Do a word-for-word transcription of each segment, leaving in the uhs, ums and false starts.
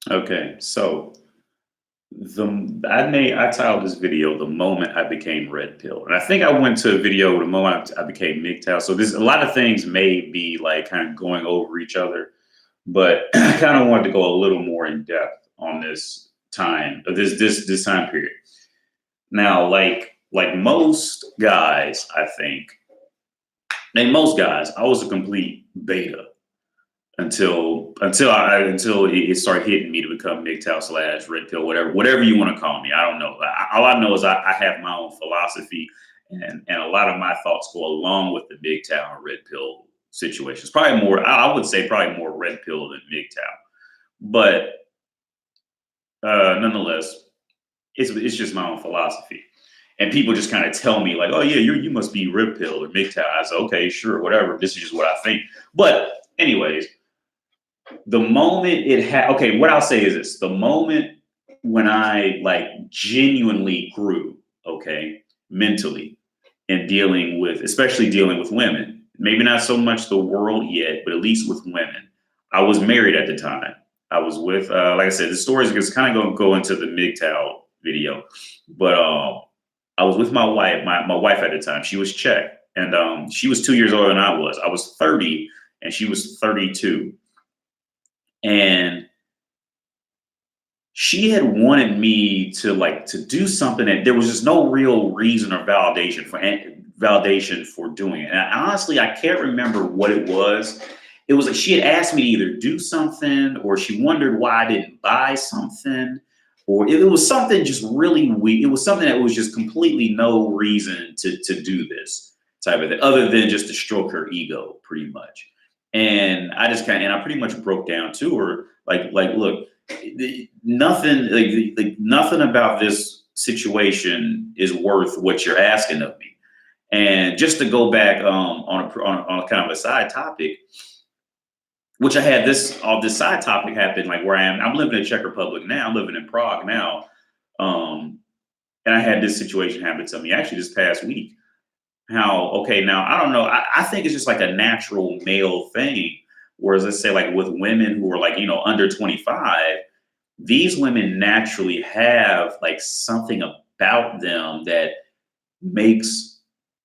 Okay, so the I made I titled this video "The Moment I Became Red Pill," and I think I went to a video the moment I, I became M G T O W. So this a lot of things may be like kind of going over each other, but I kind of wanted to go a little more in depth on this time, uh, this this this time period. Now, like like most guys, I think, and most guys, I was a complete beta until until I until it it started hitting me to become M G T O W slash red pill, whatever whatever you want to call me. I don't know. I, all I know is I, I have my own philosophy, and and a lot of my thoughts go along with the M G T O W and red pill situations. Probably more. I I would say probably more red pill than M G T O W, but uh, nonetheless, it's it's just my own philosophy. And people just kind of tell me like, "Oh yeah, you you must be red pill or M G T O W." I say, "Okay, sure, whatever. This is just what I think." But anyways, the moment it had okay, what I'll say is this: the moment when I like genuinely grew, okay, mentally and dealing with, especially dealing with women, maybe not so much the world yet, but at least with women. I was married at the time. I was with, uh, like I said, the story is kind of going to go into the M G T O W video, but um, I was with my wife, my, my wife at the time. She was Czech, and um, she was two years older than I was. I was thirty, and she was thirty-two. And she had wanted me to like to do something that there was just no real reason or validation for validation for doing it. And I, honestly, I can't remember what it was. It was like she had asked me to either do something, or she wondered why I didn't buy something, or it, it was something just really weak. It was something that was just completely no reason to to do this type of thing, other than just to stroke her ego, pretty much. And I just kind of, and I pretty much broke down to her, like, like, look, nothing, like, like nothing about this situation is worth what you're asking of me. And just to go back um, on, a, on, a, on a kind of a side topic, which I had this, all this side topic happen, like where I am, I'm living in Czech Republic now, I'm living in Prague now. Um, and I had this situation happen to me actually this past week. How, okay, now I don't know. I, I think it's just like a natural male thing. Whereas let's say like with women who are like, you know, under twenty-five, these women naturally have like something about them that makes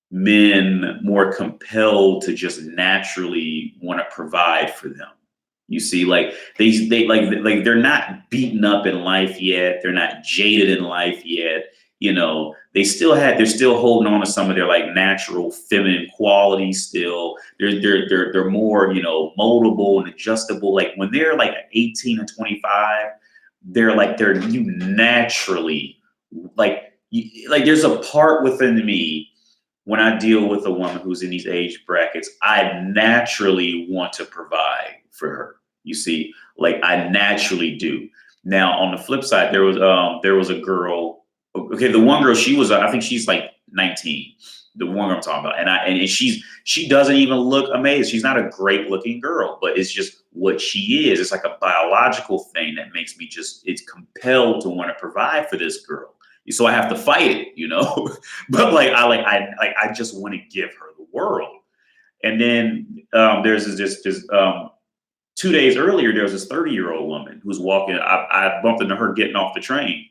men more compelled to just naturally want to provide for them. You see, like they they like like they're not beaten up in life yet. They're not jaded in life yet. You know, they still had, they're still holding on to some of their like natural feminine qualities still. They're, they're, they're, they're more, you know, moldable and adjustable. Like when they're like eighteen and twenty-five, they're like, they're, you naturally, like, you, like there's a part within me when I deal with a woman who's in these age brackets, I naturally want to provide for her. You see, like I naturally do. Now, on the flip side, there was, um, there was a girl. Okay, the one girl, she was, uh, I think she's like nineteen. The one girl I'm talking about, and I and she's she doesn't even look amazing. She's not a great looking girl, but it's just what she is. It's like a biological thing that makes me just it's compelled to want to provide for this girl. So I have to fight it, you know. But like I like I like I just want to give her the world. And then um, there's this just this, um, two days earlier there was this thirty year old woman who's walking. I, I bumped into her getting off the train.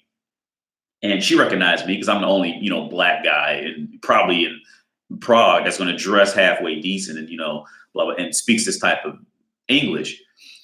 And she recognized me because I'm the only, you know, black guy and probably in Prague that's going to dress halfway decent and, you know, blah, blah, and speaks this type of English.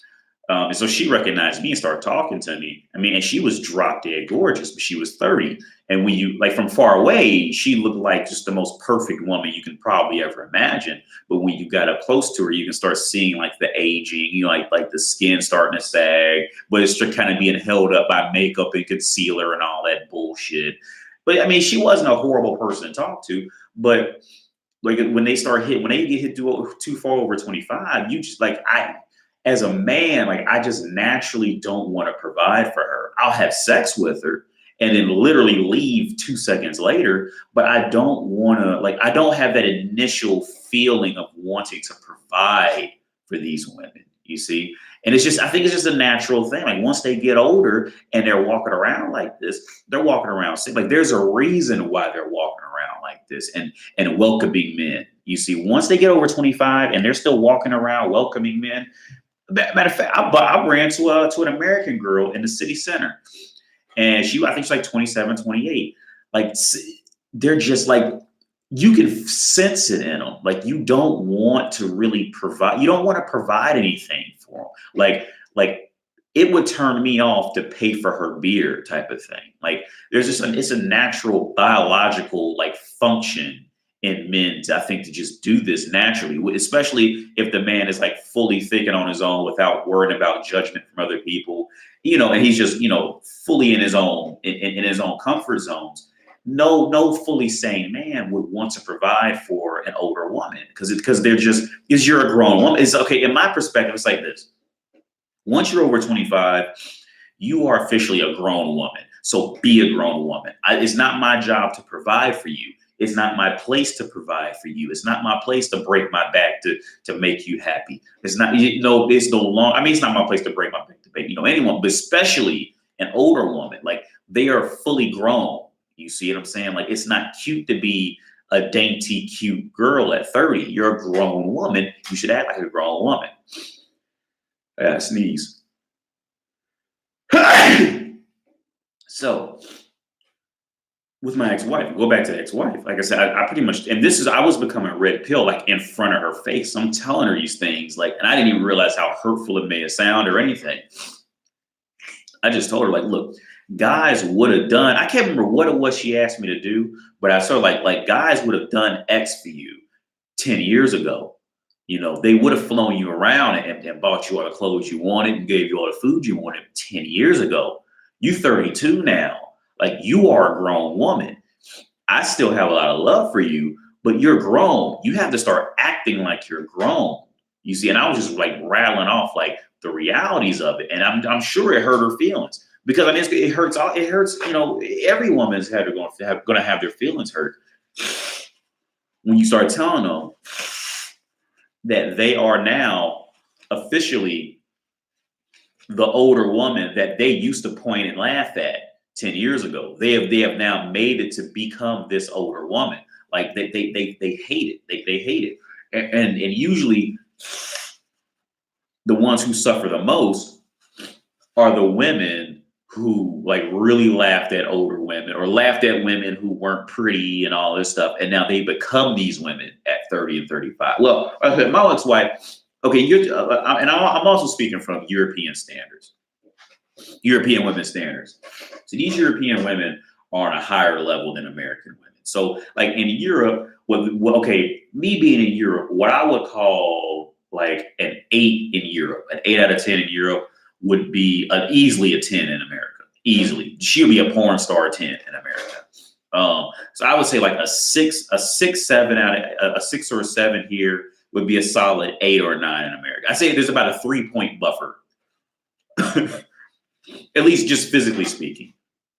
Um, and so she recognized me and started talking to me. I mean, and she was drop dead gorgeous, but she was thirty. And when you, like from far away, she looked like just the most perfect woman you can probably ever imagine. But when you got up close to her, you can start seeing like the aging, you know, like, like the skin starting to sag, but it's just kind of being held up by makeup and concealer and all that bullshit. But I mean, she wasn't a horrible person to talk to, but like when they start hit, when they get hit too, too far over twenty-five, you just like, I, as a man, like I just naturally don't want to provide for her. I'll have sex with her and then literally leave two seconds later, but I don't want to, like, I don't have that initial feeling of wanting to provide for these women, you see? And it's just, I think it's just a natural thing. Like once they get older and they're walking around like this, they're walking around, like there's a reason why they're walking around like this and, and welcoming men. You see, once they get over twenty-five and they're still walking around welcoming men, Matter of fact, I, but I ran to a, to an American girl in the city center, and she, I think she's like twenty-seven, twenty-eight. Like they're just like, you can sense it in them. Like you don't want to really provide, you don't want to provide anything for them. Like, like it would turn me off to pay for her beer type of thing. Like there's just, an, it's a natural biological like function in men to, I think, to just do this naturally, especially if the man is like fully thinking on his own without worrying about judgment from other people, you know, and he's just, you know, fully in his own, in, in his own comfort zones. No, no fully sane man would want to provide for an older woman because because they're just, because you're a grown woman. It's okay. In my perspective, it's like this. Once you're over twenty-five, you are officially a grown woman. So be a grown woman. I, it's not my job to provide for you. It's not my place to provide for you. It's not my place to break my back to, to make you happy. It's not, you know, it's no long. I mean, it's not my place to break my back to make, you know, anyone, but especially an older woman, like they are fully grown. You see what I'm saying? Like, it's not cute to be a dainty, cute girl at thirty. You're a grown woman. You should act like a grown woman. I gotta sneeze. So, with my ex-wife, go back to the ex-wife. Like I said, I, I pretty much, and this is, I was becoming red pill, like in front of her face. I'm telling her these things, like, and I didn't even realize how hurtful it may have sounded or anything. I just told her, like, look, guys would have done, I can't remember what it was she asked me to do, but I sort of like, like guys would have done X for you ten years ago. You know, they would have flown you around and, and bought you all the clothes you wanted and gave you all the food you wanted ten years ago. You thirty-two now. Like, you are a grown woman. I still have a lot of love for you, but you're grown. You have to start acting like you're grown. You see, and I was just like rattling off like the realities of it. And I'm, I'm sure it hurt her feelings because I mean, it hurts, it hurts, you know, every woman's had going to have, going to have their feelings hurt. When you start telling them that they are now officially the older woman that they used to point and laugh at ten years ago. They have they have now made it to become this older woman. Like they they they they hate it. They they hate it. And and, and usually the ones who suffer the most are the women who like really laughed at older women or laughed at women who weren't pretty and all this stuff. And now they become these women at thirty and thirty-five. Well, I said, my ex-wife, okay, you're, uh, and I'm also speaking from European standards. European women standards. So these European women are on a higher level than American women. So like in Europe, well, okay, me being in Europe, what I would call like an eight in Europe, an eight out of ten in Europe would be an, easily a ten in America. Easily. She'll be a porn star ten in America. Um, so I would say like a six, a six, seven out of a six or a seven here would be a solid eight or a nine in America. I say there's about a three point buffer. At least just physically speaking.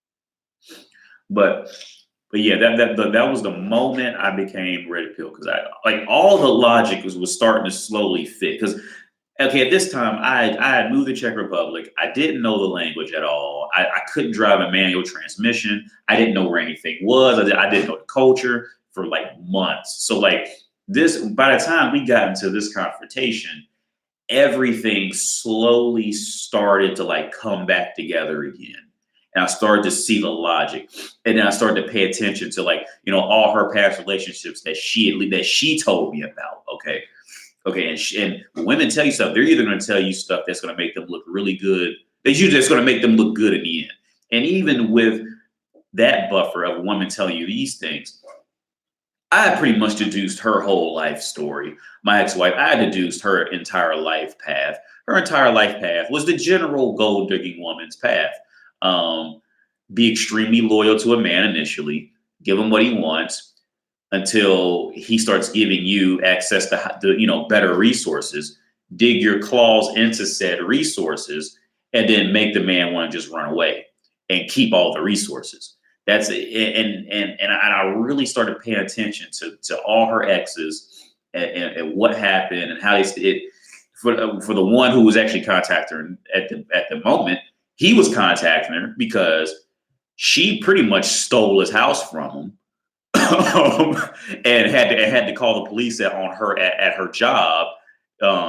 But but yeah, that that that, that was the moment I became red pill because I like all the logic was, was starting to slowly fit. Because okay, at this time I I had moved to Czech Republic. I didn't know the language at all. I, I couldn't drive a manual transmission. I didn't know where anything was. I, did, I didn't know the culture for like months. So like this, by the time we got into this confrontation, everything slowly started to like come back together again. And I started to see the logic. And then I started to pay attention to like, you know, all her past relationships that she that she told me about. Okay. Okay. And, she, and when women tell you stuff, they're either going to tell you stuff that's going to make them look really good. They usually just going to make them look good in the end. And even with that buffer of a woman telling you these things, I had pretty much deduced her whole life story. My ex-wife, I had deduced her entire life path. Her entire life path was the general gold digging woman's path. Um, be extremely loyal to a man initially, give him what he wants until he starts giving you access to, to you know, better resources, dig your claws into said resources, and then make the man want to just run away and keep all the resources. That's it. And, and, and, I, and I really started paying attention to, to all her exes and, and, and what happened and how they, it, for, for the one who was actually contacting her at the, at the moment, he was contacting her because she pretty much stole his house from him um, and had to, and had to call the police on her at, at her job. Um,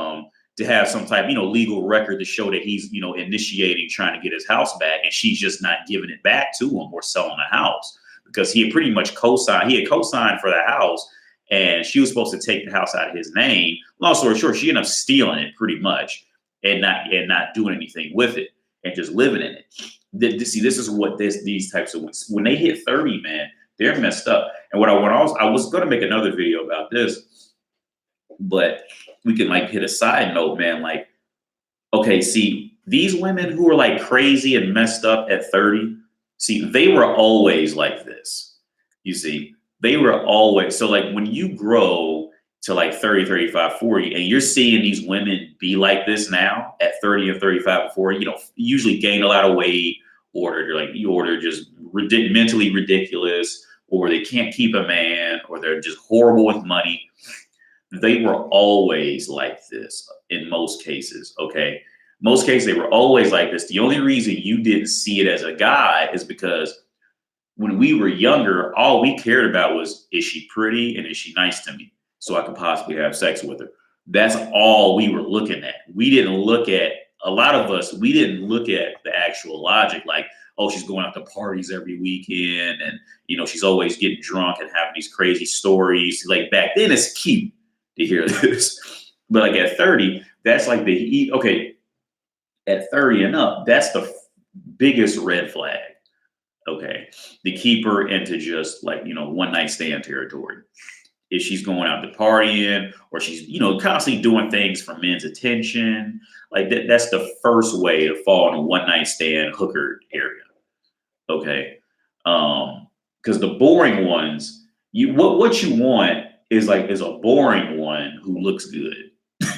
to have some type, you know, legal record to show that he's, you know, initiating trying to get his house back, and she's just not giving it back to him or selling the house because he had pretty much co-signed. He had co-signed for the house, and she was supposed to take the house out of his name. Long story short, she ended up stealing it pretty much and not and not doing anything with it and just living in it. The, see, this is what this these types of when they hit thirty, man, they're messed up. And what I want, I was, I was going to make another video about this, but we can like hit a side note, man. Like, okay, see, these women who are like crazy and messed up at thirty, see, they were always like this. You see, they were always, so like when you grow to like thirty, thirty-five, forty, and you're seeing these women be like this now at thirty and thirty-five and forty, you know, usually gain a lot of weight, or they're like, you order just ridic- mentally ridiculous, or they can't keep a man, or they're just horrible with money. They were always like this in most cases, okay? Most cases, they were always like this. The only reason you didn't see it as a guy is because when we were younger, all we cared about was, is she pretty and is she nice to me so I could possibly have sex with her? That's all we were looking at. We didn't look at, a lot of us, we didn't look at the actual logic, like, oh, she's going out to parties every weekend, and, you know, she's always getting drunk and having these crazy stories. Like, back then, it's cute to hear this. But like at thirty, that's like the, okay, at thirty and up, that's the biggest red flag. Okay. To keep her into just like, you know, one night stand territory. If she's going out to partying, or she's, you know, constantly doing things for men's attention, like that, that's the first way to fall in a one night stand hooker area. Okay. Um, because the boring ones, you what what you want is like is a boring one who looks good.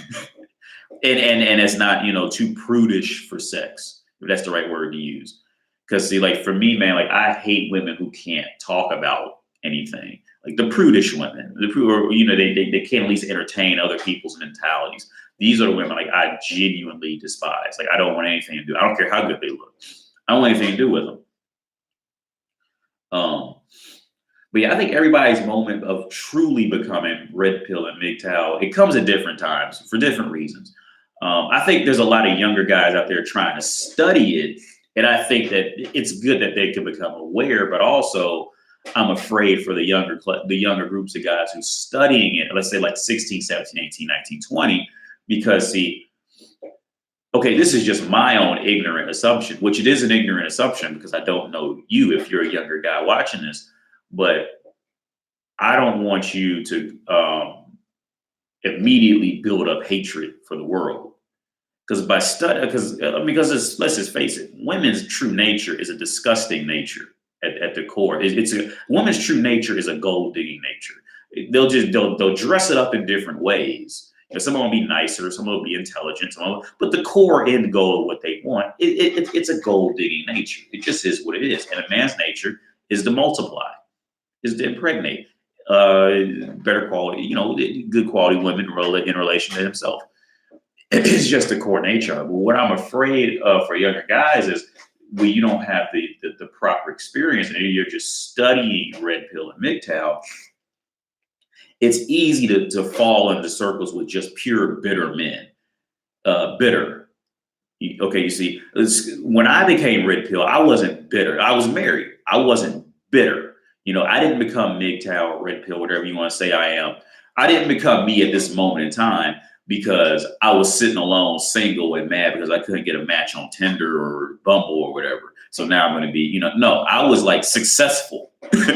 and and and it's not, you know, too prudish for sex, if that's the right word to use. Because see, like for me, man, like I hate women who can't talk about anything. Like the prudish women, the prude, or, you know, they, they they can't at least entertain other people's mentalities. These are the women like I genuinely despise. Like I don't want anything to do. I don't care how good they look. I don't want anything to do with them. Um, but yeah, I think everybody's moment of truly becoming red pill and M G T O W, it comes at different times for different reasons. Um, I think there's a lot of younger guys out there trying to study it, and I think that it's good that they can become aware, but also I'm afraid for the younger the younger groups of guys who's studying it, let's say like sixteen, seventeen, eighteen, nineteen, twenty, because see, okay, this is just my own ignorant assumption, which it is an ignorant assumption because I don't know you if you're a younger guy watching this, but I don't want you to um, immediately build up hatred for the world. Because by study, because uh, because it's, let's just face it, women's true nature is a disgusting nature. At, at the core, it, it's a woman's true nature is a gold digging nature. They'll just they'll they'll dress it up in different ways. You know, some will be nicer, some will be intelligent, some will, but the core end goal of what they want, it, it, it's a gold digging nature. It just is what it is. And a man's nature is to multiply, is to impregnate uh, better quality, you know, good quality women in relation to himself. It's just the core nature. But what I'm afraid of for younger guys is, when you don't have the, the, the proper experience and you're just studying red pill and M G T O W, it's easy to, to fall into circles with just pure bitter men. Uh, bitter. Okay, you see, when I became red pill, I wasn't bitter. I was married. I wasn't bitter. You know, I didn't become M G T O W or red pill, whatever you want to say I am. I didn't become me at this moment in time because I was sitting alone, single and mad because I couldn't get a match on Tinder or Bumble or whatever. So now I'm going to be, you know, no, I was like successful in,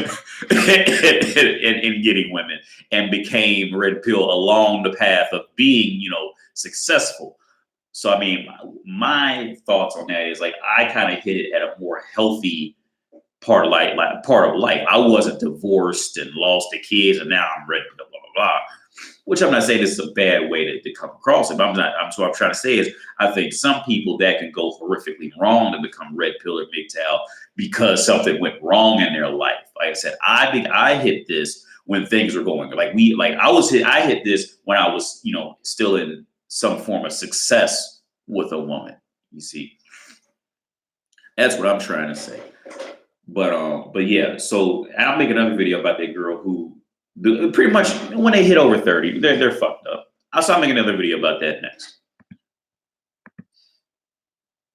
in, in getting women and became red pill along the path of being, you know, successful. So, I mean, my thoughts on that is like, I kind of hit it at a more healthy part of life, like part of life. I wasn't divorced and lost the kids and now I'm red pill, blah, blah, blah. Which I'm not saying this is a bad way to, to come across it, but I'm not. I'm, so what I'm trying to say is, I think some people that can go horrifically wrong to become red pill or M G T O W because something went wrong in their life. Like I said, I think I hit this when things were going like we like I was hit. I hit this when I was, you know, still in some form of success with a woman. You see, that's what I'm trying to say. But um, but yeah. So I'll make another video about that girl who. Pretty much when they hit over thirty, they're, they're fucked up. I'll start making another video about that next.